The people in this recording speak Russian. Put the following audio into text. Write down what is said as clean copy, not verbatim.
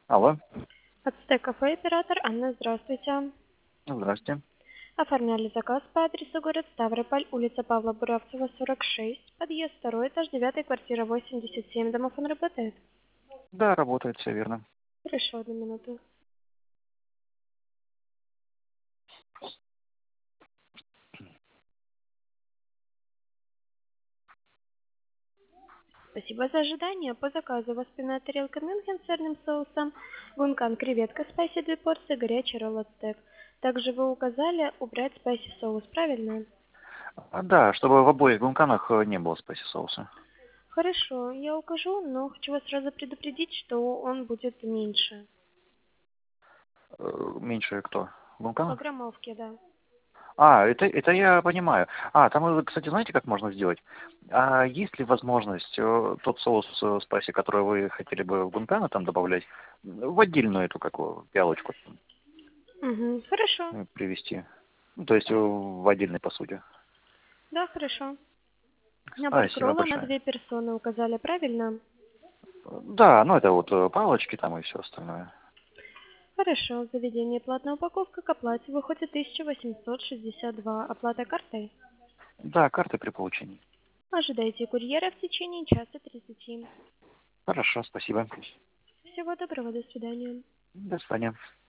Алло, Ацтек кафе оператор Анна, здравствуйте. здравствуйте. Оформляли заказ по адресу город Ставрополь, улица Павла Буравцева, 46, подъезд 2, этаж 9, квартира 87, домофон работает? Да, работает, все верно. Хорошо, 1 минуту. Спасибо за ожидание. По заказу у вас спинная тарелка Мюнхен с сырным соусом, гункан креветка спайси 2 порции, горячий ролл Ацтек. Также вы указали убрать спайси соус, правильно? Да, чтобы в обоих гунканах не было спайси соуса. Хорошо, я укажу, но хочу вас сразу предупредить, что он будет меньше. Меньше кто? По Гунканов? граммовке, да. Это я понимаю. Там, кстати, знаете, как можно сделать? Есть ли возможность тот соус спайси, который вы хотели бы в гункана там добавлять, в отдельную эту какую пиалочку Угу, хорошо. привезти? Ну, то есть в отдельной посуде. Да, хорошо. Набор Спасибо кролла на большое. 2 персоны указали, правильно? Да, ну это вот палочки там и все остальное. Хорошо. Заведение платная упаковка к оплате выходит 1862. Оплата картой. Да, карты при получении. Ожидайте курьера в течение часа 30. Хорошо, спасибо. Всего доброго, до свидания. До свидания.